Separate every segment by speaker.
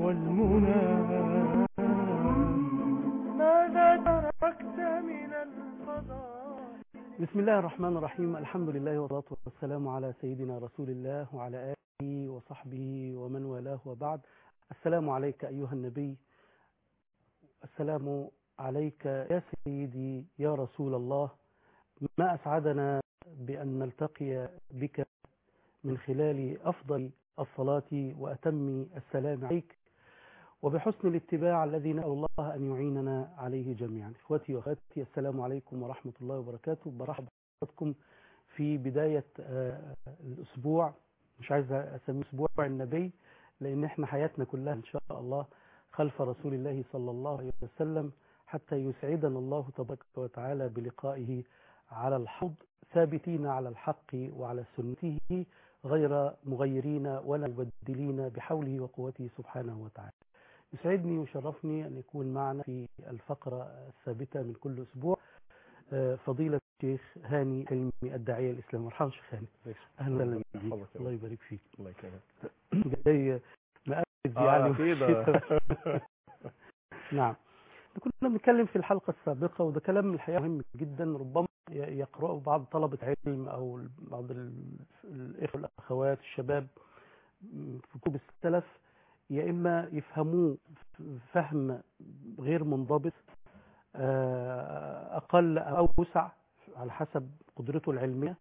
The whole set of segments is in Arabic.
Speaker 1: والمنى ماذا تركت من الفضاء. بسم الله الرحمن الرحيم. الحمد لله والصلاة والسلام على سيدنا رسول الله وعلى آله وصحبه ومن والاه وبعد. السلام عليك أيها النبي، السلام عليك يا سيدي يا رسول الله. ما أسعدنا بأن نلتقي بك من خلال أفضل الصلاة وأتم السلام عليك، وبحسن الاتباع الذي نسأل الله أن يعيننا عليه جميعا. إخوتي وأخواتي، السلام عليكم ورحمة الله وبركاته. برحب بكم في بداية الأسبوع. مش عايز أسميه أسبوع النبي، لأن احنا حياتنا كلها إن شاء الله خلف رسول الله صلى الله عليه وسلم، حتى يسعدنا الله تبارك وتعالى بلقائه على الحوض، ثابتين على الحق وعلى سنته، غير مغيرين ولا مبدلين، بحوله وقوته سبحانه وتعالى. يسعدني وشرفني أن يكون معنا في الفقرة الثابتة من كل أسبوع فضيلة الشيخ هاني حلمي الداعية الإسلامي. مرحبا شيخ هاني. أهلا وسهلا بك. الله يبارك فيك.
Speaker 2: الله يكرمك.
Speaker 1: جاي مقابل يعني
Speaker 2: كده.
Speaker 1: نعم. كنا بنتكلم في الحلقة السابقة، وده كلام الحقيقة مهم جدا، ربما يقرأه بعض طلبة علم أو بعض الإخوة والأخوات الشباب في كتب السلف، يا إما يفهموه فهم غير منضبط، أقل أو أوسع على حسب قدرته العلمية،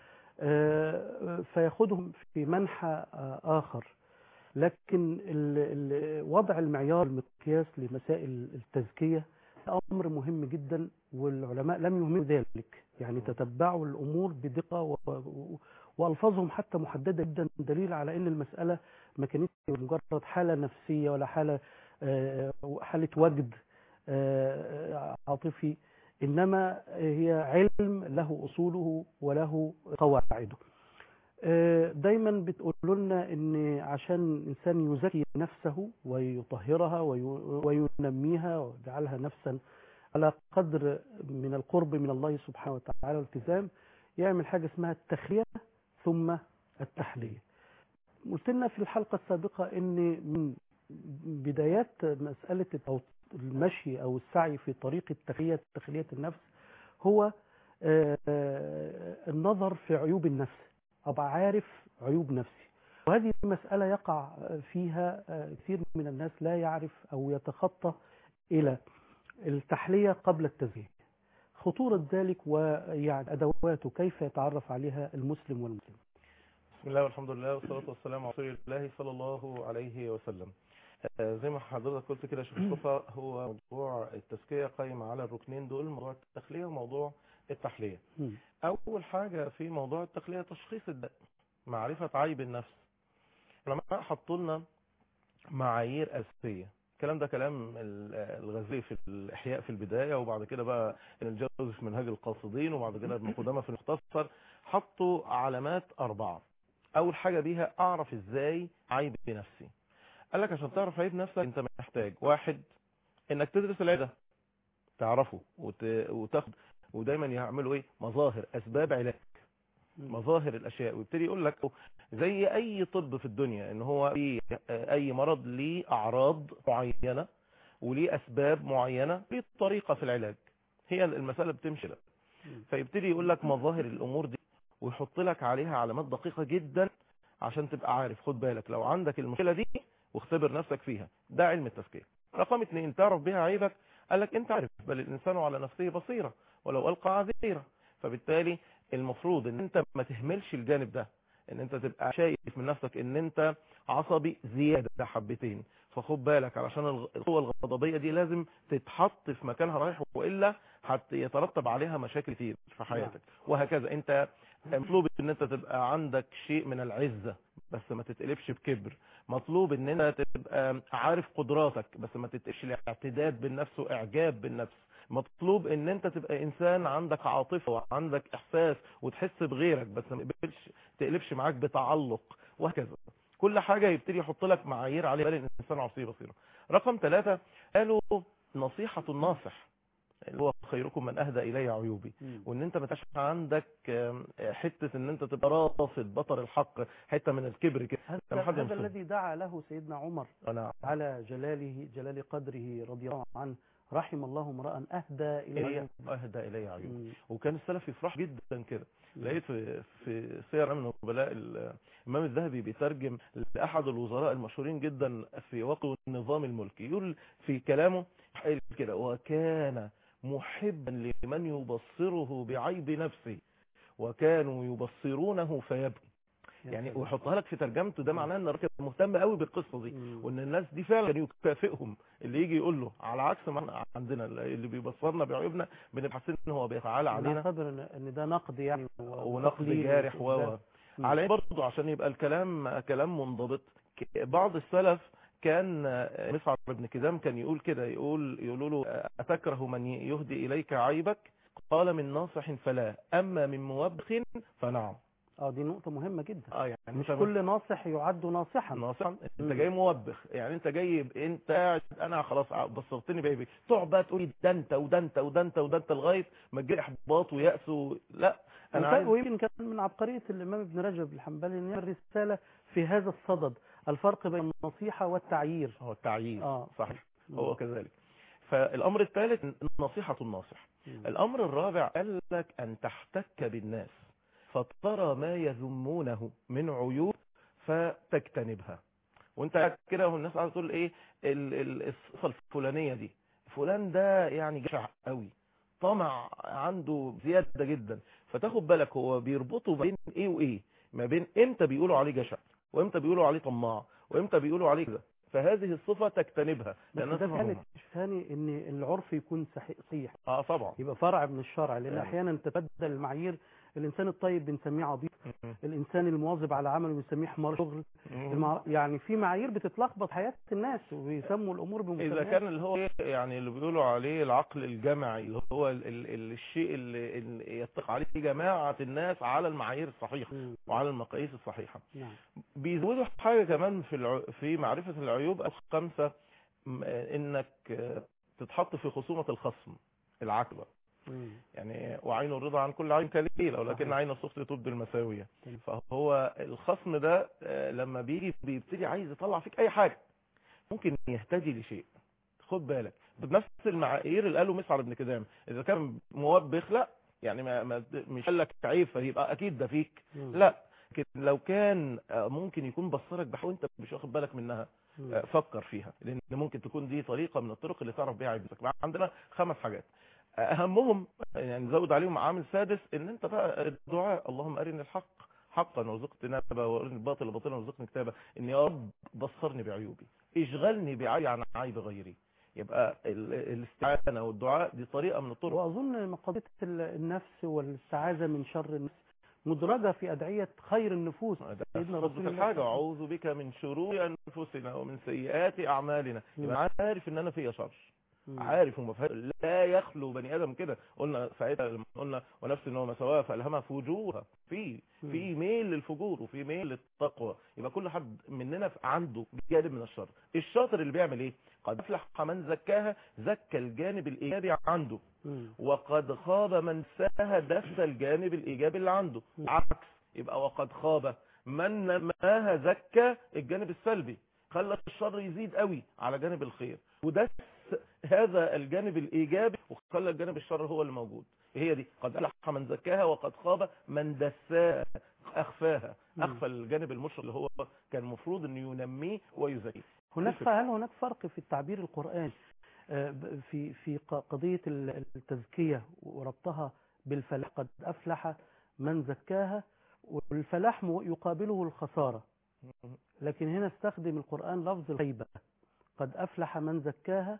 Speaker 1: فياخدهم في منحى آخر. لكن وضع المعيار المقياس لمسائل التزكية أمر مهم جدا، والعلماء لم يهملوا ذلك، يعني تتبعوا الأمور بدقة وألفاظهم حتى محددة جدا، دليل على أن المسألة ما كانتش مجرد حالة نفسية ولا حالة وجد عاطفي، إنما هي علم له أصوله وله قواعده. دايما بتقولوا لنا ان عشان الانسان يزكي نفسه ويطهرها وينميها ويجعلها نفسا على قدر من القرب من الله سبحانه وتعالى والالتزام، يعمل حاجة اسمها التخلية ثم التحلية. قلت لنا في الحلقة السابقة ان من بدايات مسألة أو المشي أو السعي في طريق تخلية النفس هو النظر في عيوب النفس، أبقى عارف عيوب نفسي. وهذه مسألة يقع فيها كثير من الناس، لا يعرف أو يتخطى إلى التحلية قبل التزكية. خطورة ذلك ويعني أدواته، كيف يتعرف عليها المسلم والمسلم.
Speaker 2: بسم الله والحمد لله والصلاة والسلام على رسول الله صلى الله عليه وسلم. زي ما حضرتك قلت كده يا شيخ مصطفى، هو موضوع التزكية قائم على الركنين دول، موضوع التخلية وموضوع التحلية. أول حاجة في موضوع التخلية تشخيص الداء، معرفة عيب النفس. العلماء حطوا لنا معايير أساسية. الكلام ده كلام الغزالي في الإحياء في البداية، وبعد كده بقى الجوزي في منهاج القاصدين، وبعد كده ابن قدامة في المختصر. حطوا علامات 4. أول حاجة بيها أعرف إزاي عيب نفسي. قال لك عشان تعرف عيب نفسك أنت محتاج 1 إنك تدرس العيب ده، تعرفه وتاخد، ودايما يعملوا إيه؟ مظاهر، أسباب علاج، مظاهر الأشياء. ويبتدي يقول لك زي أي طب في الدنيا إن هو في أي مرض ليه أعراض معينة وليه أسباب معينة، ليه طريقة في العلاج. هي المسألة بتمشي لك. فيبتدي يقول لك مظاهر الأمور دي ويحط لك عليها علامات دقيقة جدا عشان تبقى عارف. خد بالك لو عندك المشكلة دي واختبر نفسك فيها. ده علم التزكية. رقم 2 تعرف بها عيبك. قال لك انت عارف بل الإنسان على نفسه بصيرة ولو ألقى عذيرة. فبالتالي المفروض ان انت ما تهملش الجانب ده، ان انت تبقى شايف من نفسك ان انت عصبي زيادة حبتين. فخد بالك علشان القوة الغضبية دي لازم تتحط في مكانها رايح، وإلا يترتب عليها مشاكل كتير في حياتك. وهكذا انت مطلوب ان انت تبقى عندك شيء من العزة بس ما تتقلبش بكبر. مطلوب ان انت تبقى عارف قدراتك بس ما تتقلبش الاعتداد بالنفس واعجاب بالنفس. مطلوب ان انت تبقى انسان عندك عاطفة وعندك احساس وتحس بغيرك بس ما تقلبش معاك بتعلق، وهكذا. كل حاجة يبتدي يحط لك معايير عليها بل الانسان عصيه بصيرة. رقم 3 قالوا نصيحة الناصح. اللي هو خيركم من اهدى الي عيوبي، وان انت ما تبقاش عندك حته ان انت تبقى راصد بطر الحق، حته من الكبر كده.
Speaker 1: هذا الذي دعا له سيدنا عمر
Speaker 2: أنا
Speaker 1: على جلال قدره رضي الله عنه، رحم الله امرأ اهدى الي
Speaker 2: عيوبي. وكان السلف يفرح جدا كده. لقيت في سير من النبلاء الامام الذهبي بيترجم لاحد الوزراء المشهورين جدا في وقت النظام الملكي، يقول في كلامه كده: وكان محبا لمن يبصره بعيب نفسه وكانوا يبصرونه فيبكي. يعني ويحطها لك في ترجمته، ده معناه ان الراجل مهتم قوي بالقصه دي، وان الناس دي فعلا كان يكافئهم اللي يجي يقول له، على عكس ما عندنا اللي بيبصرنا بعيوبنا بنبقى حاسين ان هو بيتعالى علينا،
Speaker 1: نعتبر ان ده نقد يعني
Speaker 2: ونقد جارح عليه برضه. عشان يبقى الكلام كلام منضبط، بعض السلف كان مسعر بن كدام كان يقول كده، يقولوا له: أتكره من يهدي إليك عيبك؟ قال: من ناصح فلا، أما من موبخ فنعم.
Speaker 1: دي نقطة مهمة جدا.
Speaker 2: يعني
Speaker 1: مش كل ناصح يعد ناصحا.
Speaker 2: انت جاي موبخ، يعني انت جاي، انت قاعد، انا خلاص بصرتني بيبي، تقعد بقى تقولي ده انت وده انت وده انت وده انت لغايه ما تجي احباط ويأس لا انا عايز.
Speaker 1: ويمكن كان من عبقرية الامام ابن رجب الحنبلي ان الرسالة في هذا الصدد، الفرق بين النصيحة والتعيير.
Speaker 2: هو التعيير صحيح. هو كذلك. فالامر الثالث نصيحة الناصح. الامر الرابع قال لك ان تحتك بالناس فترى ما يذمونه من عيوب فتجتنبها. وانت كده والناس قاعده تقول ايه الصفه الفلانيه دي، فلان ده يعني جشع قوي، طمع عنده زياده جدا، فتاخد بالك هو بيربطوا بين ايه وايه، ما بين امتى بيقولوا عليه جشع وامتى بيقولوا عليه طماع وامتى بيقولوا عليه كده، فهذه الصفه تجتنبها.
Speaker 1: بس ده في ثاني ان العرف يكون صحيح.
Speaker 2: طبعا
Speaker 1: يبقى فرع من الشرع، لان احيانا تبدل المعايير. الانسان الطيب بنسميه عبيط، الانسان المواظب على عمله بنسميه حمار شغل. يعني في معايير بتتلخبط حياة الناس وبيسموا الامور بمسميات.
Speaker 2: اذا كان اللي هو يعني اللي بيقولوا عليه العقل الجمعي، اللي هو الشيء اللي يتفق عليه جماعة الناس على المعايير الصحيحة وعلى المقاييس الصحيحة. بيزودوا حاجة كمان في معرفة العيوب الخمسة، انك تتحط في خصومة الخصم العكبة. يعني وعين الرضا عن كل عين كليلة، ولكن عين السخط تبدي المساوية. فهو الخصم ده لما بيبتدي عايز يطلع فيك اي حاجة، ممكن يهتدي لشيء. خد بالك بنفس المعايير اللي قاله مسعر بن كدام، اذا كان موبخ لا يعني مش قال لك عيب فيبقى اكيد ده فيك، لا. لو كان ممكن يكون بصرك بحاجه وانت مش واخد بالك منها، فكر فيها، لان ممكن تكون دي طريقه من الطرق اللي تعرف بيها عيبك. عندنا 5 حاجات، اهمهم يعني نزود عليهم عامل سادس، ان انت بقى الدعاء: اللهم ارني الحق حقا وارزقني اتباعه، وارني الباطل باطلا وارزقني اجتنابه، ان يا رب بصرني بعيوبي، اشغلني بعيب عن عيب غيري. يبقى الاستعانه والدعاء دي طريقه من الطرق.
Speaker 1: واظن قضيه النفس والاستعاذه من شر النفس مدرجه في ادعيه خير النفوس
Speaker 2: سيدنا رسول الله. حاجه: اعوذ بك من شرور انفسنا ومن سيئات اعمالنا. يبقى عارف ان انا فيا شر، عارف ومفهم. لا يخلو بني ادم كده. قلنا ساعتها لما قلنا ونفس ان هو مسواها فالهمها فجورها، في ميل للفجور وفي ميل للتقوى. يبقى كل حد مننا عنده جانب من الشر. الشاطر اللي بيعمل ايه؟ قد افلح من زكاها، زكى الجانب الايجابي عنده، وقد خاب من ساها، دس الجانب الايجابي اللي عنده. عكس، يبقى وقد خاب من نماها، زكى الجانب السلبي، خلى الشر يزيد قوي على جانب الخير، ودس هذا الجانب الايجابي وخلى الجانب الشر هو اللي موجود. هي دي قد افلح من زكاها وقد خاب من دساها، اخفاها، اخفى الجانب المشرق اللي هو كان المفروض انه ينميه ويزكيه.
Speaker 1: هل هناك فرق في التعبير القرآني في قضية التزكية وربطها بالفلاح؟ قد أفلح من زكاها، والفلاح يقابله الخسارة، لكن هنا استخدم القرآن لفظ الخيبة، قد أفلح من زكاها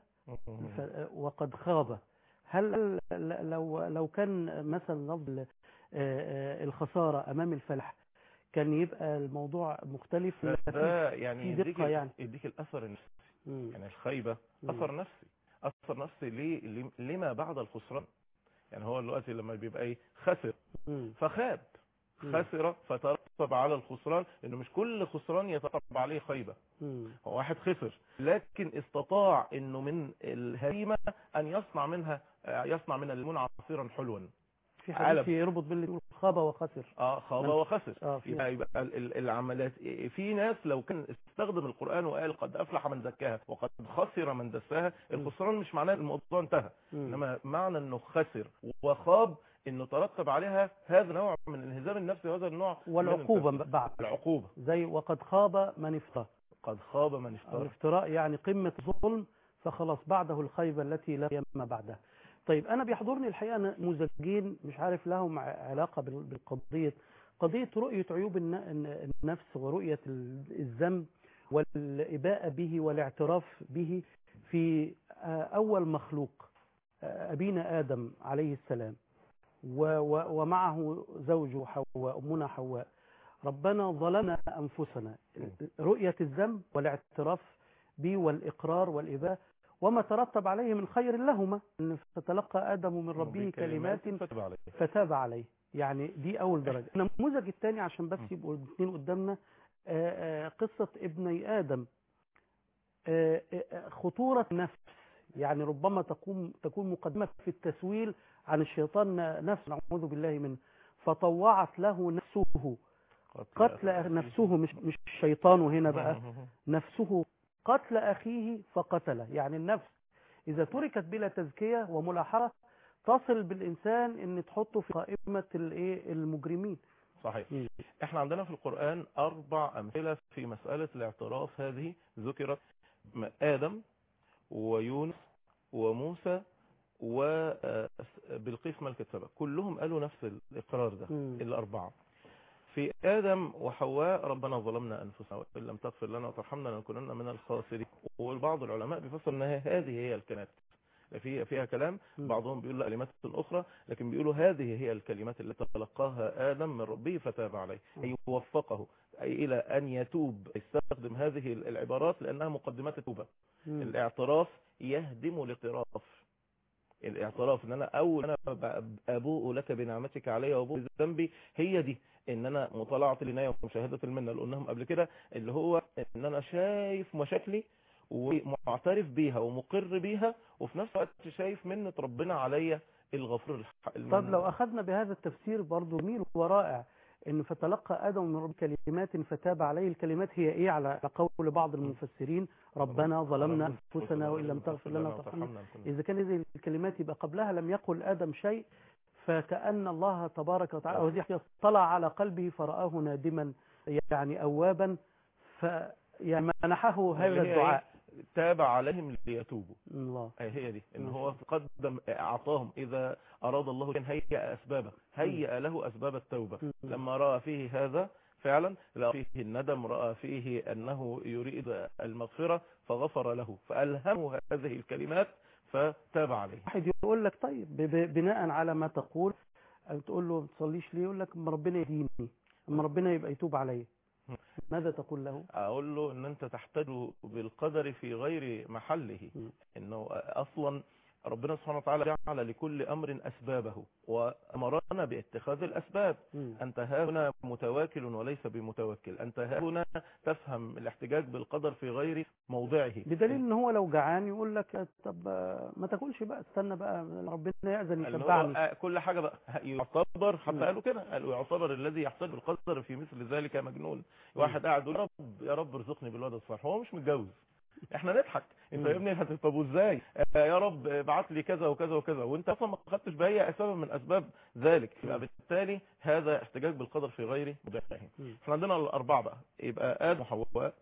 Speaker 1: وقد خاب. هل لو كان مثلا لفظ الخسارة أمام الفلاح كان يبقى الموضوع مختلف؟
Speaker 2: ده يعني يديك الأثر النفسي. يعني الخيبة أثر نفسي، أثر نفسي لما بعد الخسران. يعني هو دلوقتي لما بيبقى خسر فخاب، خسر فترك يترتب على الخسران، لأنه مش كل خسران يترتب عليه خيبة. هو واحد خسر لكن استطاع انه من الهزيمة ان يصنع من الليمون عصيرا حلوا.
Speaker 1: في حديث يربط بين خاب وخسر.
Speaker 2: خاب وخسر.
Speaker 1: يبقى
Speaker 2: العمليات في ناس لو كان استخدم القرآن وقال قد افلح من زكاها وقد خسر من دساها، الخسران مش معناه الموضوع انتهى، انما معنى انه خسر وخاب انه ترتب عليها هذا النوع من الانهزام النفسي وهذا النوع
Speaker 1: والعقوبة بعد
Speaker 2: العقوبة،
Speaker 1: زي وقد خاب من افترى.
Speaker 2: قد خاب من افترى.
Speaker 1: الافتراء يعني قمة الظلم، فخلاص بعده الخيبة التي لا قيام بعدها. طيب أنا بيحضرني الحقيقة نموذجين مش عارف لهم علاقة قضية رؤية عيوب النفس ورؤية الذنب والإباءة به والاعتراف به في أول مخلوق أبينا آدم عليه السلام ومعه زوجه حواء أمنا حواء. ربنا ظلمنا أنفسنا، رؤية الذنب والاعتراف به والإقرار والإباءة وما ترتب عليه من خير لهما، فتلقى آدم من ربه كلمات فتاب عليه. يعني دي أول درجة. النموذج الثاني عشان بس يبقوا الاثنين قدامنا، قصة ابني آدم، خطورة النفس. يعني ربما تكون مقدمة في التسويل عن الشيطان نفسه، نعوذ بالله منه، فطوعت له نفسه قتل نفسه، مش الشيطان هنا بقى، نفسه قتل أخيه فقتله. يعني النفس إذا تركت بلا تزكية وملاحظة تصل بالإنسان أن تحطه في قائمة المجرمين.
Speaker 2: صحيح. احنا عندنا في القرآن 4 أمثلة في مسألة الاعتراف هذه ذكرت: آدم ويونس وموسى وبلقيس ملكة سبأ، كلهم قالوا نفس الإقرار ده. الأربعة في آدم وحواء: ربنا ظلمنا أنفسنا وإن لم تغفر لنا وترحمنا لنكونن من الخاسرين. والبعض العلماء بيفسر أن هذه هي الكلمات، فيها كلام، بعضهم بيقول كلمات أخرى، لكن بيقولوا هذه هي الكلمات التي تلقاها آدم من ربه فتاب عليه، أي وفقه إلى أن يتوب. يستخدم هذه العبارات لأنها مقدمات التوبة. الاعتراف يهدم الاعتراف. الاعتراف ان انا اول ابوء لك بنعمتك علي وابوء بذنبي، هي دي ان انا مطالعه العنايه ومشاهده المنه اللي قلناهم قبل كده، اللي هو ان انا شايف مشاكلي ومعترف بيها ومقر بيها، وفي نفس الوقت شايف منه ربنا عليا الغفور.
Speaker 1: طب لو اخذنا بهذا التفسير برضو جميل ورائع، ان فتلقى آدم من رب كلمات فتاب عليه. الكلمات هي ايه على قول بعض المفسرين؟ ربنا ظلمنا أنفسنا وإن لم تغفر لنا وترحمنا. إذا كان هذه الكلمات يبقى قبلها لم يقل آدم شيء، فكأن الله تبارك وتعالى اطلع على قلبه فرآه نادما يعني أوابا، يعني منحه هذا الدعاء:
Speaker 2: تاب عليهم ليتوبوا.
Speaker 1: الله.
Speaker 2: هي دي ان هو قدم اعطاهم، اذا اراد الله كان هيئ له اسباب التوبة. لما رأى فيه هذا فعلا، رأى فيه الندم، رأى فيه انه يريد المغفرة فغفر له، فألهمه هذه الكلمات فتاب عليه.
Speaker 1: واحد يقول لك طيب بناء على ما تقول تقول له ما تصليش ليه؟ يقول لك اما ربنا يهديني، اما ربنا يبقى يتوب عليه. ماذا تقول له؟
Speaker 2: اقول له ان انت تحتاج بالقدر في غير محله. انه اصلا ربنا سبحانه وتعالى جعل لكل امر اسبابه وامرنا باتخاذ الاسباب. انت هنا متواكل وليس بمتوكل، انت هنا تفهم الاحتجاج بالقدر في غير موضعه،
Speaker 1: بدليل ان هو لو جعان يقول لك طب ما تاكلش بقى، استنى بقى ربنا يأذن يشبعني.
Speaker 2: كل حاجة بقى يعتبر، حتى قالوا كده، قالوا يعتبر الذي يحتاج بالقدر في مثل ذلك مجنون. واحد قاعد يقول يا رب ارزقني بالولد الصالح، هو مش متجوز. احنا نضحك، انت يا ابني طب ازاي يا رب ابعت لي كذا وكذا وكذا وانت اصلا ما خدتش باي سبب من اسباب ذلك. يبقى بالتالي هذا احتجاج بالقدر في غير موضعه. احنا عندنا الاربعه بقى، يبقى آدم وحواء.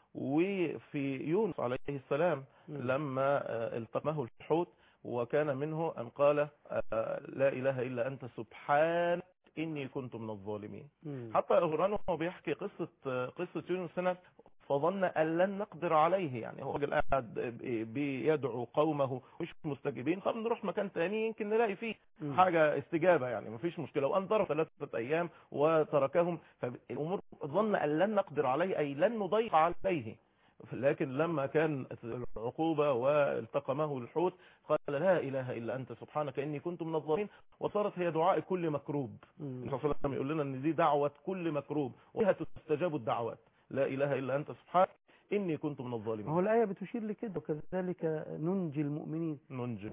Speaker 2: وفي يونس عليه السلام لما التقمه الحوت وكان منه ان قال لا اله الا انت سبحانك اني كنت من الظالمين. حتى القرآن هو بيحكي قصة يونس هنا، فظن أن لن نقدر عليه. يعني هو راجل قاعد بيدعو قومه مش مستجيبين، طب نروح مكان تاني يمكن نلاقي فيه حاجة استجابة، يعني مفيش مشكلة. وأنظر 3 أيام وتركهم، فالأمور ظن أن لن نقدر عليه أي لن نضيق عليه. لكن لما كان العقوبة والتقمه الحوت قال لا إله إلا أنت سبحانك إني كنت من الظالمين، وصارت هي دعاء كل مكروب. النبي صلى الله عليه وسلم يقول لنا أن دي دعوة كل مكروب وبها تستجاب الدعوات، لا إله إلا أنت سبحانك إني كنت من الظالمين.
Speaker 1: هو الآية بتشير لكده، وكذلك ننجي المؤمنين.
Speaker 2: ننجي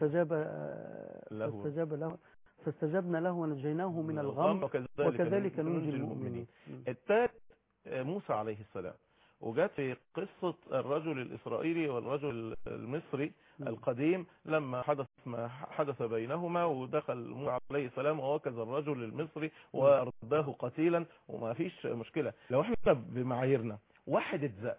Speaker 1: فاستجبنا له ونجيناه من الغم وكذلك ننجي المؤمنين.
Speaker 2: الثالث موسى عليه السلام، وجات في قصة الرجل الإسرائيلي والرجل المصري القديم لما حدث ما حدث بينهما، ودخل موسى عليه السلام ووكز الرجل المصري وأرداه قتيلا، وما فيش مشكلة. لو احنا بمعاييرنا واحد اتزق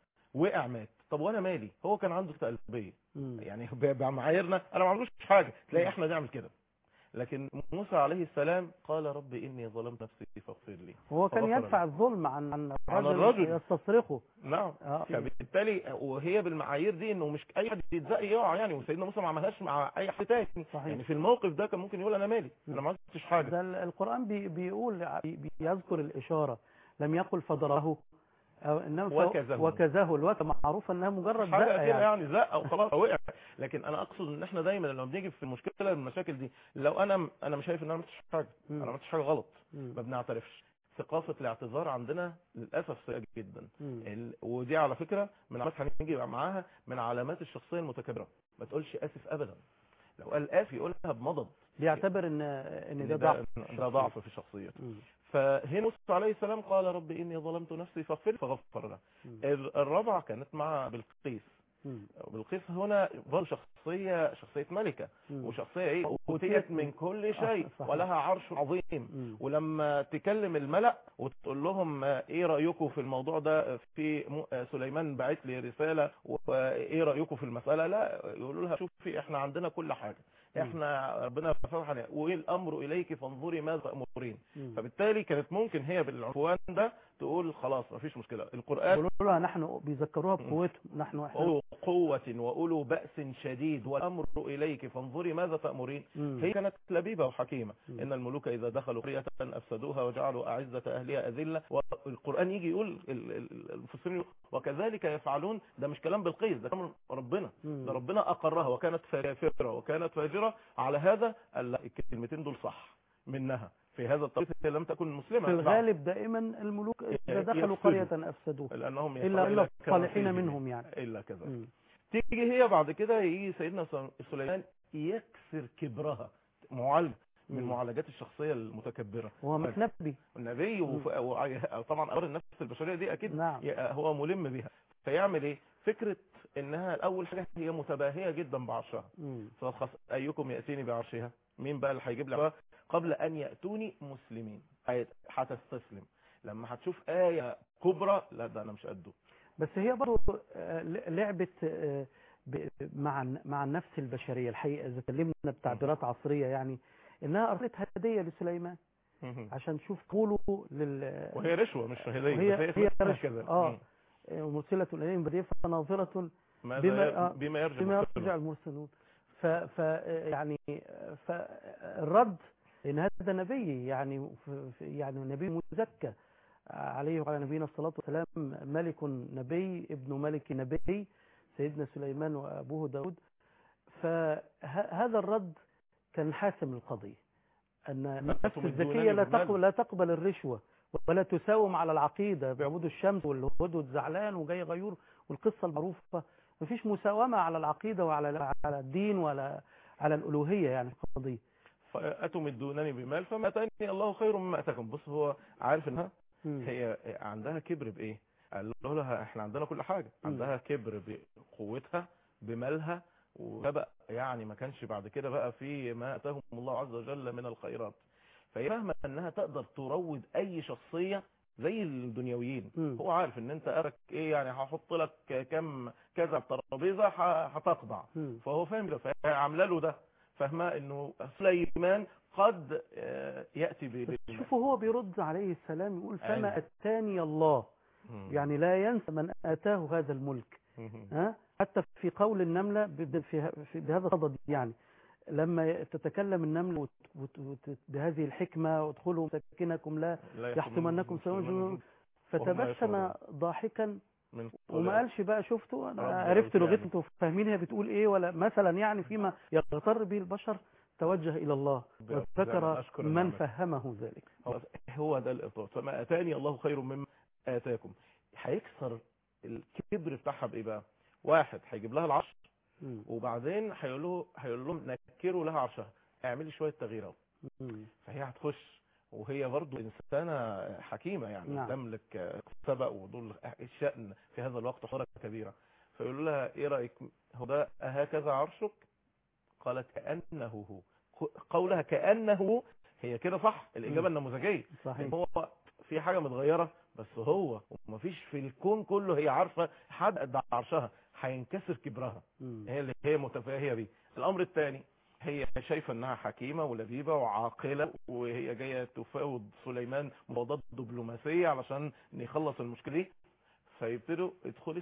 Speaker 2: وقع مات، طب وانا مالي؟ هو كان عنده قلبية يعني بمعاييرنا انا ما عملوش حاجة، تلاقي احنا نعمل كده. لكن موسى عليه السلام قال رب إني ظلمت نفسي فاغفر لي.
Speaker 1: هو كان يدفع الظلم عن
Speaker 2: الرجل
Speaker 1: يستصرخه.
Speaker 2: نعم. فبالتالي وهي بالمعايير دي انه مش اي حد يتزق يقع يعني، وسيدنا موسى ما عملهاش مع اي حد تاني.
Speaker 1: صحيح.
Speaker 2: يعني في الموقف ده كان ممكن يقول انا مالي، انا ما عملتش حاجه.
Speaker 1: ده القرآن بيقول بيذكر الإشارة، لم يقل فضربه أو انما وكزه. الوكزه معروفه انها مجرد زقه
Speaker 2: يعني زقه وخلاص وقع. لكن انا اقصد ان احنا دايما لما بنيجي في المشكله من المشاكل دي، لو انا مش شايف ان انا ما عملتش حاجه، انا ما عملتش حاجه غلط، ما بنعترفش. ثقافه الاعتذار عندنا للاسف سيئه جدا. ودي على فكره من علامات هنيجي معاها من علامات الشخصيه المتكبره. ما تقولش اسف ابدا، لو قال اسف يقولها بمضض،
Speaker 1: بيعتبر ان
Speaker 2: ده ضعف في شخصيته. فهنا موسى عليه السلام قال رب إني ظلمت نفسي فغفر له. الرابعة كانت مع بلقيس. بلقيس هنا ظل شخصية ملكة، وشخصية أوتيت من كل شيء ولها عرش عظيم. ولما تكلم الملأ وتقول لهم ايه رأيكم في الموضوع ده، في سليمان بعت لي رسالة وايه رأيكم في المسألة، لا يقولوا لها شوفي احنا عندنا كل حاجة، احنا ربنا فتحنا وايه الامر اليك فانظري ماذا تأمرين. فبالتالي كانت ممكن هي بالعنفوان ده تقول خلاص ما فيش مشكلة. القرآن
Speaker 1: بيقولوا لها نحن بيذكروها بقوتهم، نحن
Speaker 2: أولو قوة وأولو بأس شديد والأمر إليك فانظري ماذا تأمرين. هي كانت لبيبة وحكيمة. إن الملوك إذا دخلوا قرية أفسدوها وجعلوا أعزة أهلها أذلة. والقرآن يجي يقول المفسرين وكذلك يفعلون، ده مش كلام بالقيس، ده كلام ربنا. ده ربنا أقرها وكانت كافرة وكانت فاجرة. على هذا الكلمتين دول صح منها في هذا التوقيت لم تكن مسلمة.
Speaker 1: في الغالب دائما الملوك إذا دخلوا قرية أفسدوها
Speaker 2: لأنهم
Speaker 1: إلا الصالحين منهم يعني
Speaker 2: إلا كذا. تيجي هي بعد كده يجي سيدنا سليمان يكسر كبرها، معالج من معالجات الشخصية المتكبرة.
Speaker 1: هو مش نبي،
Speaker 2: النبي طبعا أمر النفس البشرية دي أكيد
Speaker 1: نعم.
Speaker 2: هو ملم بها. فيعمل إيه؟ فكرة إنها الأول حاجة هي متباهية جدا بعرشها. فخص أيكم يأتيني بعرشها، مين بقى اللي هيجيب لي قبل أن يأتوني مسلمين. هتستسلم لما هتشوف آية كبرى، لا ده أنا مش قده.
Speaker 1: بس هي برضه لعبت مع النفس البشرية الحقيقة، إذا كلمنا بتعبيرات عصرية يعني، إنها أرسلت هدية لسليمان عشان تشوف قوله
Speaker 2: وهي رشوة مش هدية،
Speaker 1: هي رشوة. مرسلة إليهم بدية فناظرة بما يرجع المرسلون. يعني فالرد إن هذا نبي يعني نبي مزكى عليه وعلى نبينا الصلاة والسلام، ملك نبي ابن ملك نبي سيدنا سليمان وأبوه داود. فهذا الرد كان حاسم القضية، أن النفس الذكية لا تقبل الرشوة ولا تساوم على العقيدة. بيعبدوا الشمس والهدهد زعلان وجاي غيور، والقصة المعروفة. مفيش مساومة على العقيدة وعلى الدين ولا على الألوهية يعني القضية.
Speaker 2: فأتمدونني بمال فما أتاني الله خير مما أتاكم. بص هو عارف انها هي عندها كبر بايه، قال لها احنا عندنا كل حاجة. عندها كبر بقوتها بمالها، وبقى يعني ما كانش بعد كده بقى في ما أتاهم الله عز وجل من الخيرات. فهي فاهمة انها تقدر تروض اي شخصية زي الدنيويين. هو عارف ان انت قرك ايه يعني، هحط لك كم كذا ترابيزه هتخضع. فهو فاهم كده، فهي عامله له ده، فاهمه انه سليمان قد ياتي
Speaker 1: شوفوا هو بيرد عليه السلام يقول فما اتاني الله. يعني لا ينسى من اتاه هذا الملك. حتى في قول النمله بهذا الصدد، يعني لما تتكلم النمل بهذه الحكمة وادخلوا مساكنكم لا يحطمنكم سيوم، فتبسم ضاحكا
Speaker 2: من
Speaker 1: وما قالش بقى شفتوا انا
Speaker 2: ربي
Speaker 1: عرفت
Speaker 2: أوسعني.
Speaker 1: لغتكم فاهمين هي بتقول ايه، ولا مثلا يعني فيما يغتر به البشر توجه الى الله
Speaker 2: ربي
Speaker 1: وذكر
Speaker 2: أشكر
Speaker 1: من
Speaker 2: النعمة.
Speaker 1: فهمه ذلك.
Speaker 2: هو ده الإفراط. فما آتاني الله خير مما آتاكم. هيكسر الكبر بتاعها بإيه بقى؟ واحد هيجيب لها العرش،
Speaker 1: مم.
Speaker 2: وبعدين هيقول لهم نكروا لها عرشها، اعملي شوية تغييرات.
Speaker 1: مم.
Speaker 2: فهي هتخش وهي برضو إنسانة حكيمة، يعني
Speaker 1: نعم.
Speaker 2: تملك سبق ودول الشأن في هذا الوقت حضارة كبيرة. فيقولوا لها ايه رأيك، هو ده هكذا عرشك؟ قالت كأنه هو. قولها كأنه هي كده صح، الإجابة النموذجية.
Speaker 1: صحيح.
Speaker 2: هو في حاجة متغيرة، بس هو ومفيش في الكون كله هي عارفة حد قد عرشها، هينكسر كبرها.
Speaker 1: مم.
Speaker 2: هي اللي هي متفاهية بيه. الأمر الثاني، هي شايفة انها حكيمة ولبيبة وعاقلة، وهي جاية تفاوض سليمان مفاوضات دبلوماسية علشان نخلص المشكلة دي. فيبتدوا ادخلي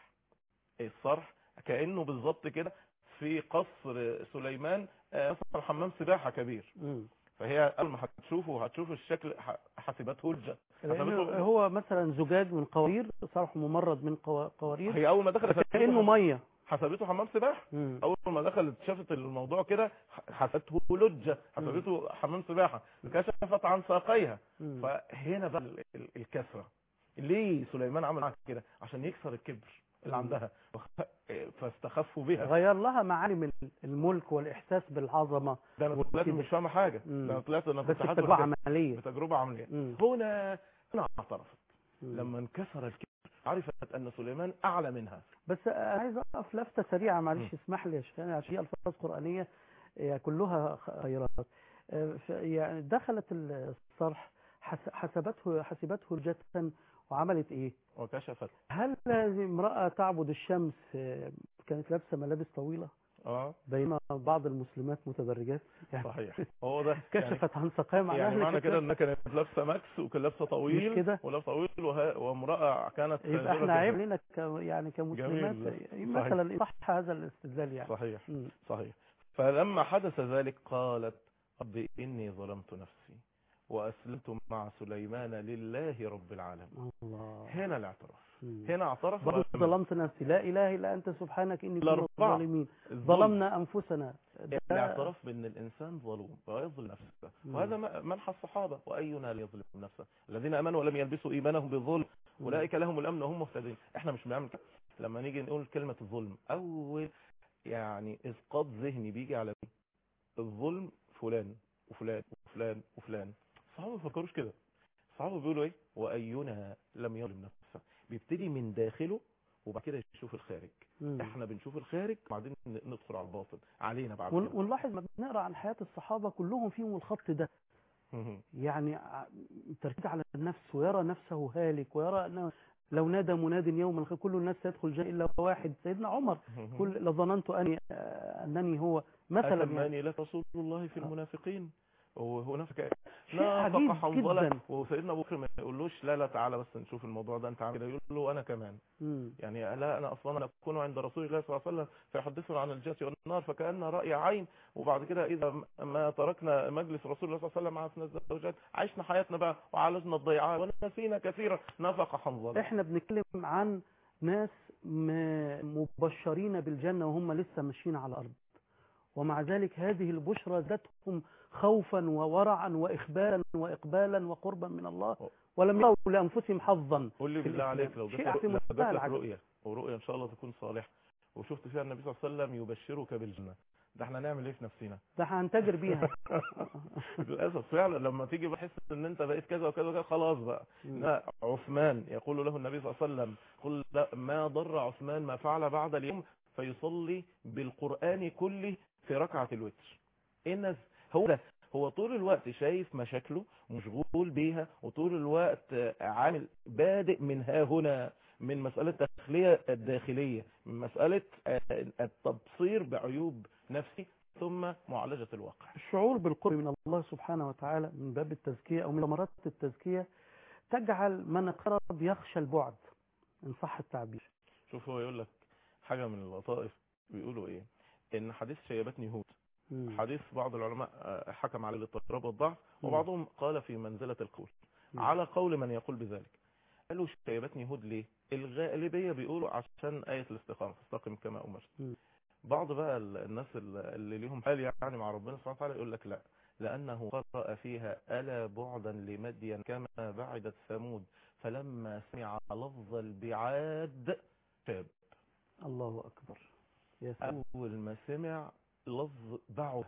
Speaker 2: الصرح كأنه بالظبط كده في قصر سليمان، مثلا حمام سباحة كبير.
Speaker 1: مم.
Speaker 2: فهي اول ما هتشوف الشكل حسبته هجة.
Speaker 1: لأنه هو مثلا زجاج من قوارير، صرح ممرد من قوارير،
Speaker 2: هي اول ما دخلت
Speaker 1: كأنه مية.
Speaker 2: حسبته حمام سباحة.
Speaker 1: مم.
Speaker 2: اول ما دخلت شافت الموضوع كده حسبته لجة، حسبته حمام سباحة، كشفت عن ساقيها.
Speaker 1: مم.
Speaker 2: فهنا بقى الكسرة. ليه سليمان عمل معاها كده؟ عشان يكسر الكبر اللي عندها، فاستخفوا بها.
Speaker 1: غير لها معالم الملك والإحساس بالعظمة.
Speaker 2: ده انا طلعت مش فاهمه حاجه، ده انا طلعت انا
Speaker 1: بس
Speaker 2: كنت
Speaker 1: بتجربة عملية.
Speaker 2: بتجربه عمليه. هنا اعترفت لما انكسر الكبر، عرفت ان سليمان اعلى منها.
Speaker 1: بس عايز اقف لفتة سريعة، معلش اسمح لي يا شيخ، عشان هي الفاظ قرآنية كلها خيرات. يعني دخلت الصرح، حسبته رجة، وعملت ايه؟
Speaker 2: وكشفت.
Speaker 1: هل هذه امرأة تعبد الشمس كانت لابسة ملابس طويلة بينما بعض المسلمات متبرجات؟ يعني
Speaker 2: صحيح. هو ده
Speaker 1: كشفت عن سقام.
Speaker 2: يعني معنى كده انها كانت لابسه ماكس وكان لابسه طويل،
Speaker 1: مش كده؟
Speaker 2: ولابسه طويل وامراه كانت
Speaker 1: يبقى احنا عيب علينا يعني كمسلمات
Speaker 2: جميل.
Speaker 1: مثلا صح هذا الاستدلال يعني.
Speaker 2: صحيح. صحيح. فلما حدث ذلك قالت رب إني ظلمت نفسي وأسلمت مع سليمان لله رب العالمين.
Speaker 1: الله.
Speaker 2: هنا الاعتراف. هنا اعترف
Speaker 1: ظلمت نفسي، لا إله إلا أنت سبحانك إني كنت ظالمين.
Speaker 2: الظلم.
Speaker 1: ظلمنا أنفسنا.
Speaker 2: الاعتراف بأن الإنسان ظلوم ويظلم نفسه، وهذا منح الصحابة. وأينا ليظلم نفسه؟ الذين آمنوا ولم يلبسوا إيمانهم بالظلم أولئك لهم الأمن وهم مهتدين. احنا مش بنعمل كده. لما نيجي نقول كلمة الظلم، أول يعني إسقاط ذهني بيجي على الظلم فلان وفلان وفلان وفلان. الصحابة ما فكروش كده. الصحابة بيقولوا ايه؟ وأينا لم يظلم نفسه. بيبتدي من داخله وبعد كده يشوف الخارج. احنا بنشوف الخارج وبعدين ندخل على الباطن علينا بعد كده.
Speaker 1: ونلاحظ ما بنقرا عن حياة الصحابة كلهم فيهم الخط ده. يعني تركيز على النفس، ويرى نفسه هالك، ويرى أنه لو نادى مناد يوم الخير كل الناس سيدخل الجنة إلا واحد. سيدنا عمر لظننت أنني هو مثلا
Speaker 2: أتماني لك رسول الله في المنافقين وهو نفسك
Speaker 1: عجيب جدا.
Speaker 2: وسيدنا ابو بكر ما يقولوش لا تعالى بس نشوف الموضوع ده انت عامل كده، يقول له انا كمان. يعني لا انا اصلا اكون عند رسول الله صلى الله عليه وسلم فيحدثنا عن الجنه والنار فكأن رأي عين، وبعد كده اذا ما تركنا مجلس رسول الله صلى الله عليه وسلم مع اثناء الزوجات عشنا حياتنا بقى وعالجنا الضيعات ونسينا كثيرا. نفق حنظله.
Speaker 1: احنا بنتكلم عن ناس مبشرين بالجنة وهم لسه ماشيين على الارض، ومع ذلك هذه البشرى زادتهم خوفا وورعا وإخبالا وإقبالا وقربا من الله، ولم يروا لأنفسهم حظا.
Speaker 2: قول لي بالله عليك لو جات لك رؤية ورؤية إن شاء الله تكون صالحة وشفت فيها النبي صلى الله عليه وسلم يبشرك بالجنة، ده احنا نعمل ايه في نفسنا؟
Speaker 1: ده هنتاجر بيها.
Speaker 2: للأسف فعلا لما تيجي بحس ان انت بقيت كذا وكذا وكذا خلاص بقى. عثمان يقول له النبي صلى الله عليه وسلم قل ما ضر عثمان ما فعل بعد اليوم فيصلي بالقرآن كله في ركعة الوتر. الناس هو طول الوقت شايف مشاكله مشغول بيها، وطول الوقت عامل بادئ من ها هنا، من مسألة التخلية الداخلية، من مسألة التبصير بعيوب نفسي، ثم معالجة الواقع.
Speaker 1: الشعور بالقرب من الله سبحانه وتعالى من باب التزكية أو من ثمرات التزكية تجعل من اقترب يخشى البعد إن صح التعبير.
Speaker 2: شوف هو يقول لك حاجة من اللطائف، بيقولوا ايه؟ ان حديث شيبتني هود، حديث بعض العلماء حكم على الاضطراب والضعف، وبعضهم قال في منزلة القول، على قول من يقول بذلك. قالوا شيبتني هود ليه؟ الغالبية بيقولوا عشان آية الاستقامة، فاستقم كما أمرت. بعض بقى الناس اللي ليهم حال يعني مع ربنا سبحانه وتعالى يقول لك لا، لأنه قرأ فيها ألا بعدا لمدين كما بعدت ثمود فلما سمع لفظ البعاد تاب.
Speaker 1: الله أكبر. يا سلام.
Speaker 2: أول ما سمع لفظ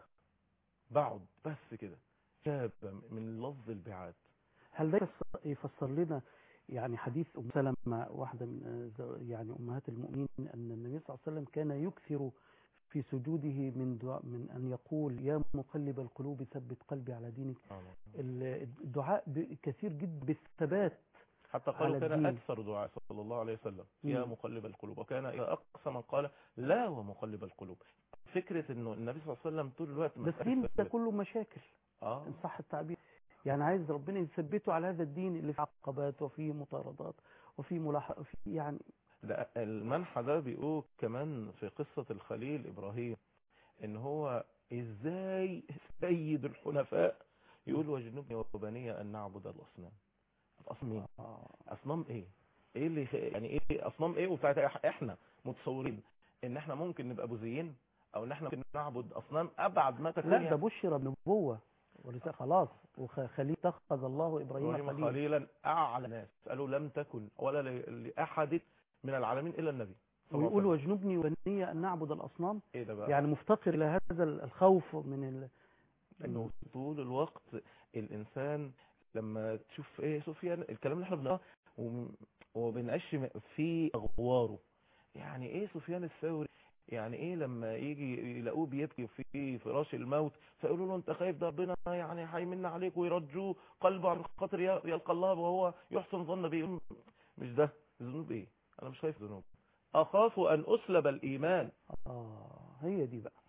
Speaker 2: بعد بس كده تاب من لفظ البعاد.
Speaker 1: هل ده يفسر لنا يعني حديث أم سلمة واحدة من يعني أمهات المؤمنين أن النبي صلى الله عليه وسلم كان يكثر في سجوده من أن يقول يا مقلب القلوب ثبت قلبي على دينك. الدعاء كثير جدا بالثبات.
Speaker 2: حتى قالوا كان أكثر دعاء صلى الله عليه وسلم يا مقلب القلوب، وكان إذا أقسم قال لا ومقلب القلوب. فكرة إنه النبي صلى الله عليه وسلم طول الوقت
Speaker 1: بس الدين ده كله مشاكل إن صح التعبير، يعني عايز ربنا يثبته على هذا الدين اللي فيه عقبات وفيه مطاردات وفيه ملاحقة وفيه يعني.
Speaker 2: ده المنحى ده بيقول كمان في قصة الخليل إبراهيم إن هو إزاي سيد الحنفاء يقول وجنبني وبني أن نعبد الأصنام. أصنام إيه؟ أصنام إيه؟ إيه اللي يعني إيه أصنام إيه؟ وبتاعت إحنا متصورين إن إحنا ممكن نبقى بوذيين أو إن إحنا ممكن نعبد أصنام أبعد ما تكون.
Speaker 1: لا ده بشر بنبوة ولسه خلاص. وخليل اتخذ الله إبراهيم
Speaker 2: خليلا أعلى ناس قالوا لم تكن ولا لأحد من العالمين إلا النبي.
Speaker 1: ويقول وجنبني وبني أن نعبد الأصنام.
Speaker 2: إيه ده بقى؟
Speaker 1: يعني مفتقر إلى هذا الخوف من
Speaker 2: إنه طول الوقت الإنسان لما تشوف إيه سفيان الكلام اللي إحنا بنقراه وبنعيش في أغواره. يعني إيه سفيان الثوري؟ يعني إيه لما يجي يلاقوه بيبكي في فراش الموت فيقولوا له أنت خايف ده ربنا يعني هيمن عليك ويرجوه قلبه عن خاطر يلقى الله وهو يحسن ظن به. مش ده ذنوب إيه؟ أنا مش خايف ذنوب، أخاف أن أسلب الإيمان.
Speaker 1: هي دي بقى.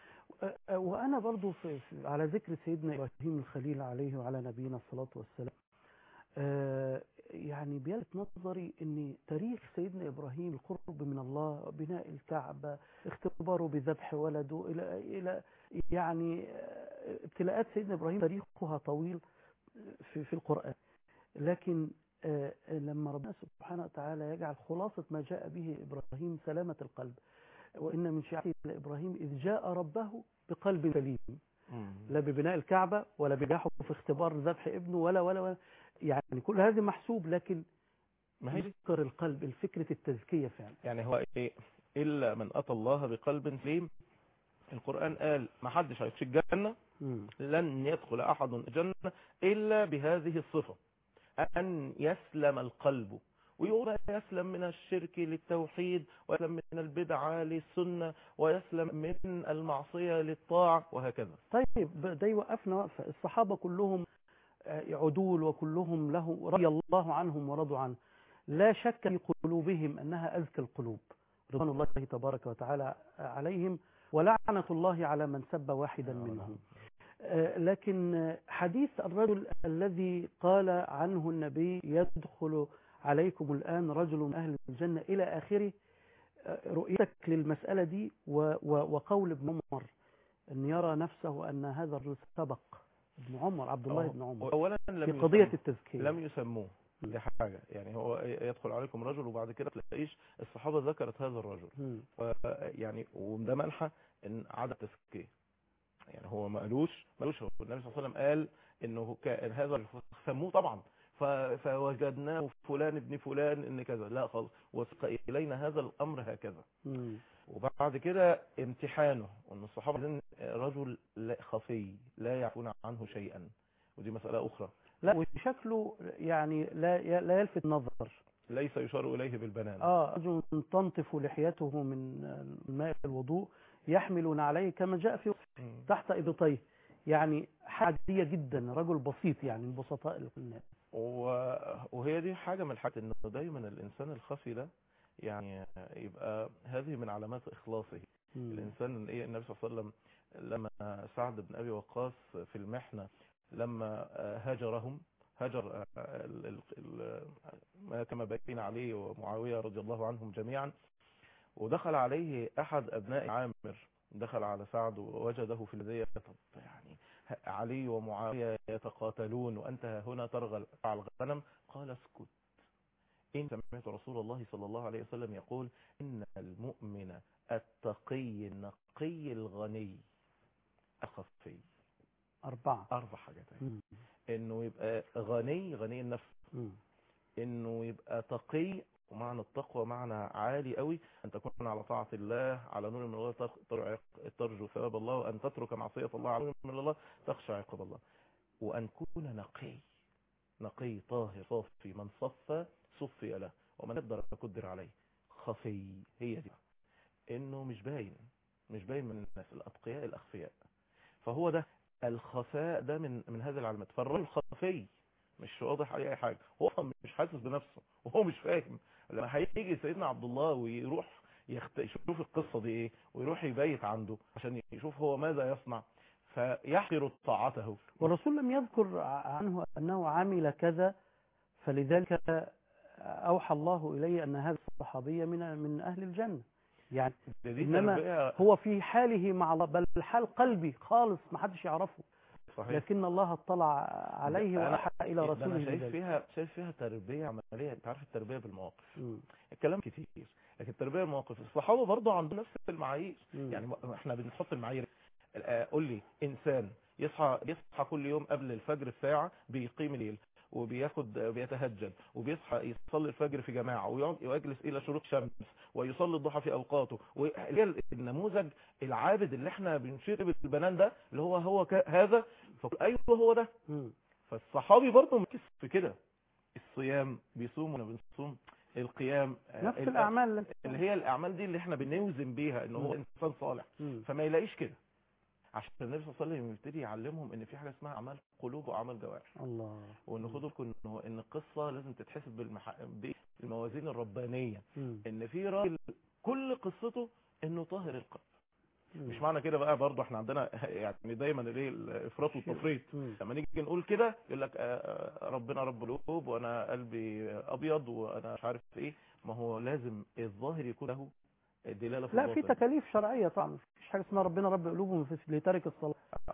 Speaker 1: وأنا برضو على ذكر سيدنا إبراهيم الخليل عليه وعلى نبينا الصلاة والسلام، يعني بيلفت نظري ان تاريخ سيدنا ابراهيم القرب من الله، بناء الكعبة، اختباره بذبح ولده الى يعني ابتلاءات سيدنا ابراهيم تاريخها طويل في القرآن. لكن لما ربنا سبحانه وتعالى يجعل خلاصة ما جاء به ابراهيم سلامة القلب، وان من شيعته لابراهيم اذ جاء ربه بقلب سليم، لا ببناء الكعبة ولا بنجاحه في اختبار ذبح ابنه ولا يعني كل هذا محسوب، لكن ما هي ذكر القلب الفكرة التزكية فعلا.
Speaker 2: يعني هو إيه إلا من أتى الله بقلب سليم. القرآن قال ما حدش هيخش الجنة، لن يدخل أحد الجنة إلا بهذه الصفة أن يسلم القلب. ويقول يسلم من الشرك للتوحيد، ويسلم من البدعة للسنة، ويسلم من المعصية للطاعة، وهكذا.
Speaker 1: طيب ده يوقفنا وقفة. الصحابة كلهم عدول وكلهم له رضي الله عنهم ورضوا عنه، لا شك في قلوبهم أنها أزكى القلوب رضوان الله تبارك وتعالى عليهم، ولعنة الله على من سب واحدا منهم. لكن حديث الرجل الذي قال عنه النبي يدخل عليكم الآن رجل من أهل الجنة إلى آخره، رؤيتك للمسألة دي وقول ابن عمر أن يرى نفسه أن هذا الرجل سبق ابن عمر عبد الله بن عمر
Speaker 2: أولا
Speaker 1: في قضية التزكية
Speaker 2: لم يسموه دي حاجة. يعني هو يدخل عليكم رجل وبعد كده تلاقيش الصحابة ذكرت هذا الرجل. يعني وده منحى ان عدم تزكية. يعني هو ما قالوش هو النبي صلى الله عليه وسلم قال انه كان هذا سموه طبعا فوجدناه فلان ابن فلان ان كذا، لا خالص، وثق الينا هذا الامر هكذا. وبعد كده امتحانه وان الصحابة عايزين رجل خفي لا يعرفون عنه شيئا، ودي مسألة اخرى.
Speaker 1: لا وشكله يعني لا يلفت نظر،
Speaker 2: ليس يشار إليه بالبنان.
Speaker 1: رجل تنطف لحيته من ماء الوضوء يحملون عليه كما جاء في تحت إبطيه، يعني عادية جدا، رجل بسيط يعني من بسطاء الناس.
Speaker 2: وهي دي حاجة من الحاجات انه دايما الانسان الخفي ده يعني يبقى هذه من علامات اخلاصه. الانسان ايه النبي صلى الله عليه وسلم لما سعد بن ابي وقاص في المحنة لما هجر ما كما بين عليه ومعاوية رضي الله عنهم جميعا، ودخل عليه احد ابناء عامر، دخل على سعد ووجده في الذية. يعني علي ومعاوية يتقاتلون وانت هنا ترغل على الغنم. قال اسكت إن سمعت رسول الله صلى الله عليه وسلم يقول إن المؤمن التقي النقي الغني الخفي.
Speaker 1: 4.
Speaker 2: 4 حاجات. إنه يبقى غني النفس، إنه يبقى تقي، ومعنى التقوى معنى عالي قوي، أن تكون على طاعة الله على نور من الله ترجو ثواب الله، وأن تترك معصية الله على نور من الله تخشى عقاب الله، وأن تكون نقي طاهر صافي، من صفي له، ومن قدر قدر عليه. خفي هي دي، إنه مش باين من الناس، الأتقياء الأخفياء. فهو ده الخفاء ده من هذه العلامات. فالرجل خفي مش واضح عليه اي حاجه، هو اصلا مش حاسس بنفسه وهو مش فاهم. لما هيجي سيدنا عبد الله ويروح يشوف القصه دي ايه، ويروح يبيت عنده عشان يشوف هو ماذا يصنع، فيحقر طاعته.
Speaker 1: والرسول لم يذكر عنه أنه عمل كذا، فلذلك أوحى الله إليه أن هذا الصحابي من أهل الجنة. يعني إنما هو في حاله مع الله، بل حال قلبي خالص ما حدش يعرفه. صحيح. لكن الله اطلع عليه وأوحى إلى رسوله.
Speaker 2: أنا شايف فيها تربية عملية. أنت عارف التربية بالمواقف. الكلام كتير، لكن التربية بالمواقف. الصحابة برضو عندهم نفس المعايير. يعني احنا بنحط المعايير. قول لي إنسان يصحى كل يوم قبل الفجر بساعة، بيقيم الليل بيتهجد، وبيصحى يصلي الفجر في جماعة، ويجلس إلى شروق شمس، ويصلي الضحى في أوقاته، النموذج العابد اللي احنا بنشير بالبنان ده، اللي هو هذا. أيوه هو ده. فالصحابي برضه مركز في كده. الصيام بيصوم وانا بنصوم، القيام
Speaker 1: نفس الأعمال
Speaker 2: اللي هي الأعمال دي اللي احنا بنوزن بيها إنه هو إنسان صالح. فما يلاقيش كده، عشان النبي صلى الله عليه وسلم يبتدي يعلمهم ان في حاجه اسمها اعمال قلوب واعمال جوارح. الله. وان خدوا بالكم ان القصه لازم تتحسب بالموازين الربانيه. ان في راجل كل قصته انه طاهر القلب. مش معنى كده بقى برضه احنا عندنا يعني دايما الايه الافراط والتفريط. لما نيجي نقول كده يقول لك ربنا رب القلوب وانا قلبي ابيض وانا مش عارف ايه. ما هو لازم الظاهر يكون له الدلاله في
Speaker 1: الباطن. لا، في تكاليف شرعيه طبعا، مفيش حاجه اسمها ربنا رب قلوبهم لتارك الصلاه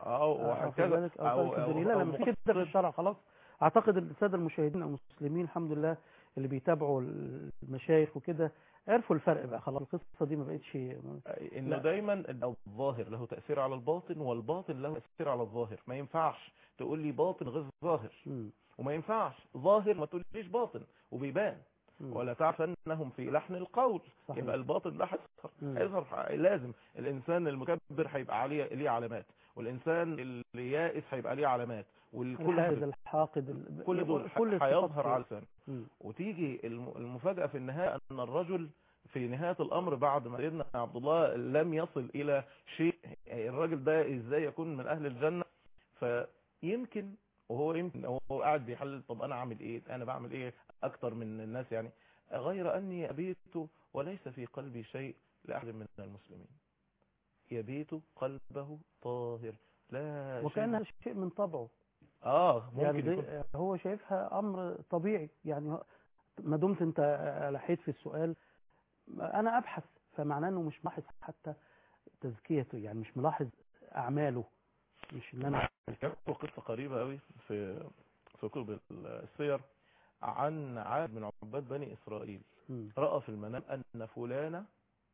Speaker 2: وهكذا
Speaker 1: لا مفيش كده في الشرع. خلاص. اعتقد الساده المشاهدين او المسلمين الحمد لله اللي بيتابعوا المشايخ وكده عرفوا الفرق بقى. خلاص القصه دي ما بقتش
Speaker 2: انه دايما الظاهر له تاثير على الباطن، والباطن له تاثير على الظاهر. ما ينفعش تقول لي باطن غير ظاهر، وما ينفعش ظاهر ما تقوليش باطن وبيبان. ولا تعرف انهم في لحن القول. صحيح. يبقى الباطن ده هيظهر. لازم الانسان المكبر هيبقى عليه ليه علامات، والانسان اللي يائس هيبقى ليه علامات،
Speaker 1: الحاقد
Speaker 2: كل دول هيظهر على لسانه. وتيجي المفاجاه في النهايه ان الرجل في نهايه الامر بعد ما سيدنا عبد الله لم يصل الى شيء، الراجل ده ازاي يكون من اهل الجنه؟ فيمكن يمكن هو قاعد بيحلل، طب انا اعمل ايه؟ انا بعمل ايه اكتر من الناس يعني؟ غير اني ابيت وليس في قلبي شيء لاحد من المسلمين. يبيت قلبه طاهر لا
Speaker 1: وكأنها شيء من طبعه. ممكن
Speaker 2: يعني يكون.
Speaker 1: هو شايفها امر طبيعي. يعني ما دمت انت لحيت في السؤال انا ابحث، فمعناه انه مش ملاحظ حتى تزكيته، يعني مش ملاحظ اعماله. مش ان انا
Speaker 2: قصه قريبه قوي في كتب السير عن عاد من عباد بني إسرائيل. رأى في المنام أن فلانة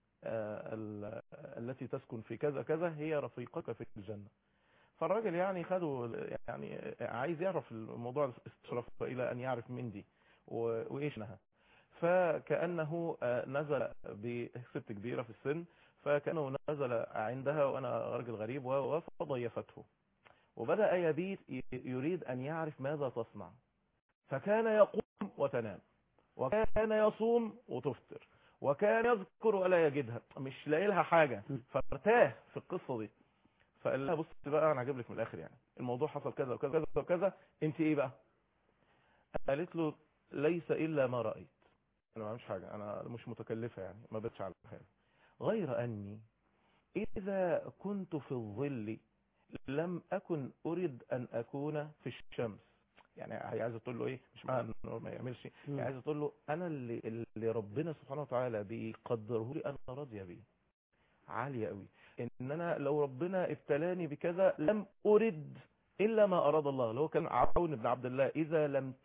Speaker 2: التي تسكن في كذا كذا هي رفيقك في الجنة. فالراجل يعني خده، يعني عايز يعرف الموضوع، استشرف إلى أن يعرف من دي وإيش نها. فكأنه نزل بست كبيرة في السن، فكأنه نزل عندها وأنا راجل غريب وضيفته، وبدأ يبيت يريد أن يعرف ماذا تصنع. فكان يقوم وتنام، وكان يصوم وتفطر، وكان يذكر ولا يجدها، مش لاقي لها حاجه. فارتاه في القصه دي، فقال لها بص بقى انا هجيب لك من الاخر، يعني الموضوع حصل كذا وكذا وكذا، انت ايه بقى؟ قالت له ليس الا ما رايت، انا ما بعملش حاجه، انا مش متكلفه، يعني ما بتش على حاجه، غير اني اذا كنت في الظل لم اكن اريد ان اكون في الشمس. يعني هي عايزه تقول له ايه؟ مش معنى انه ما يعملش، هي عايزه تقول له انا اللي ربنا سبحانه وتعالى بيقدره لي انا راضيه بيه، عاليه قوي. ان انا لو ربنا ابتلاني بكذا لم ارد إلا ما أراد الله، اللي هو كان عون بن عبد الله، إذا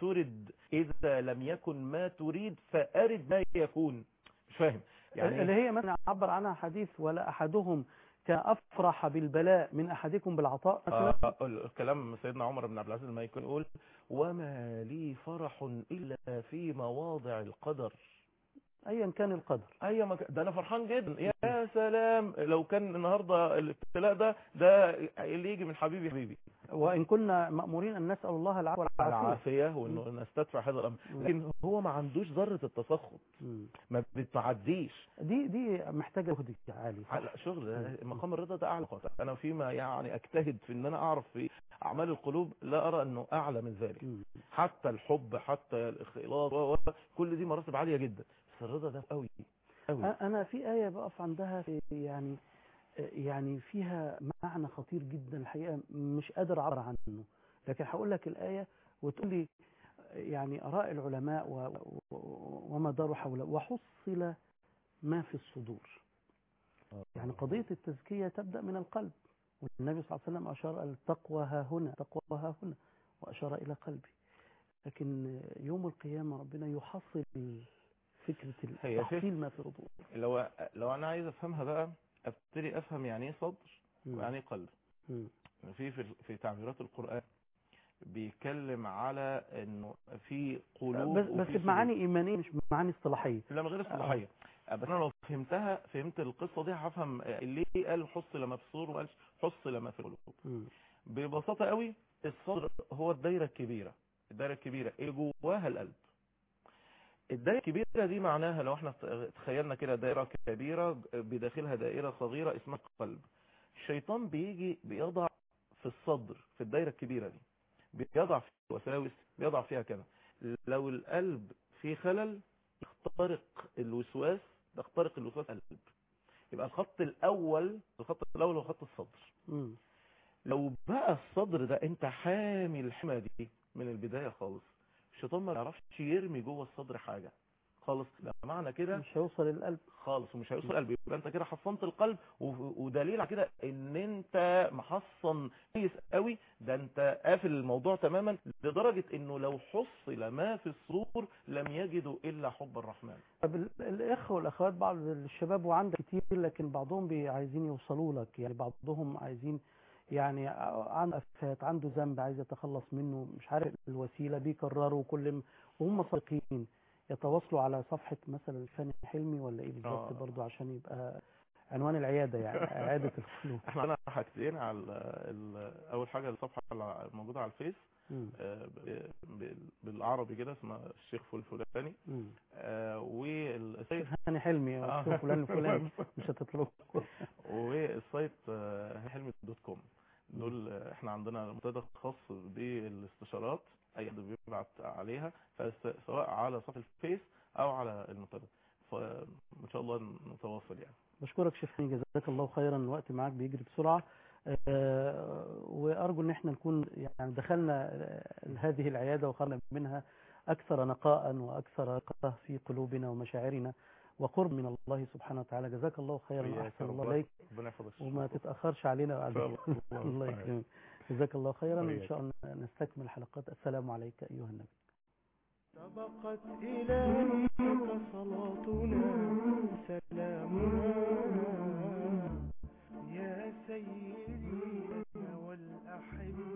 Speaker 2: لم يكن ما تريد فأرد ما يكون. مش فاهم
Speaker 1: يعني اللي هي مثلا عبر عنها حديث ولا أحدهم كان أفرح بالبلاء من أحدكم بالعطاء مثلا.
Speaker 2: الكلام سيدنا عمر بن عبد العزيز لما يكون يقول وما لي فرح إلا في مواضع القدر،
Speaker 1: أيا كان القدر،
Speaker 2: ده أنا فرحان جدا. يا سلام لو كان النهاردة الابتلاء ده اللي يجي من حبيبي.
Speaker 1: وإن كنا مأمورين أن نسأل الله العفو
Speaker 2: والعافية وإنه نستدفع هذا الأمر، لكن هو ما عندوش ذرة التسخط، ما بتعديش.
Speaker 1: دي محتاجة جهد عالي.
Speaker 2: شغل مقام الرضا ده أعلى قطع. أنا فيما يعني أجتهد في أن أنا أعرف في أعمال القلوب لا أرى أنه أعلى من ذلك. حتى الحب، حتى الإخلاص، كل دي مراتب عالية جدا، بس الرضا ده قوي.
Speaker 1: أنا في آية بقف عندها يعني فيها معنى خطير جدا الحقيقة، مش قادر أعبر عنه، لكن هقول لك الآية وتقول لي يعني آراء العلماء وما داروا حوله. وحصل ما في الصدور. يعني قضية التزكية تبدأ من القلب، والنبي صلى الله عليه وسلم أشار التقوى ها هنا، تقوى ها هنا، وأشار إلى قلبي. لكن يوم القيامة ربنا يحصل فكرة تحصيل ما في الصدور.
Speaker 2: لو أنا عايز أفهمها بقى، ابتدي افهم يعني ايه صدر ويعني ايه قلب. في تعبيرات القرآن بيتكلم على انه في قلوب
Speaker 1: بس بمعاني ايمانيه مش بمعاني اصطلاحيه.
Speaker 2: لا، من غير اصطلاحيه. بس انا لو فهمت القصه دي هفهم ليه قال حصل ما في الصدور وما قالش حصل ما في القلوب. ببساطه قوي، الصدر هو الدايره الكبيره اللي جواها القلب. الدائرة الكبيرة دي معناها لو احنا تخيلنا كده دائرة كبيرة بداخلها دائرة صغيرة اسمها القلب. الشيطان بيجي بيضع في الصدر، في الدائرة الكبيرة دي بيضع فيها وساوس، بيضع فيها كده. لو القلب فيه خلل يخترق الوسواس القلب. يبقى الخط الأول هو خط الصدر. لو بقى الصدر ده انت حامي الحمى دي من البداية خالص، الشيطان ما يعرفش يرمي جوه الصدر حاجة خالص. ده معنى كده
Speaker 1: مش هيوصل القلب
Speaker 2: خالص، ومش هيوصل القلب. يبقى انت كده حصنت القلب، ودليل على كده ان انت محصن كويس قوي. ده انت قافل الموضوع تماما، لدرجة انه لو حصل ما في الصدور لم يجدوا الا حب الرحمن.
Speaker 1: طب الاخوه والاخوات، بعض الشباب وعندك كتير، لكن بعضهم عايزين يوصلوا لك، يعني بعضهم عايزين يعني عنده افات، عنده ذنب عايز يتخلص منه، مش عارف الوسيله، بيكرروا كل وهم صادقين يتواصلوا على صفحه مثلا الفاني حلمي ولا ايه بالظبط برضه، عشان يبقى عنوان العياده يعني عياده القلوب.
Speaker 2: احنا حاجتين على اول حاجه الصفحه الموجوده على الفيس بالعربي كده اسمها الشيخ الفلاني، والسايت
Speaker 1: هاني حلمي الشيخ فلان الفلاني مش هتطلبوا،
Speaker 2: والسايت حلمي.com. دول احنا عندنا منتدى خاص بالاستشارات، اي حد بيبعت عليها، سواء على صفحه الفيس او على المنتدى، فان شاء الله نتواصل يعني.
Speaker 1: بشكرك شيخني، جزاك الله خيرا. الوقت معاك بيجري بسرعة، وأرجو أن احنا نكون يعني دخلنا هذه العيادة وخرجنا منها أكثر نقاء وأكثر رقة في قلوبنا ومشاعرنا وقرب من الله سبحانه وتعالى. جزاك الله خيرا وأحسن الله إليك، وما تتأخرش علينا بعد. الله يكرمك، جزاك الله خيرا. إن شاء الله نستكمل حلقات. السلام عليك أيها النبي.
Speaker 3: سبقت إليك صلاتنا سلامنا يا سيدي والأحبة.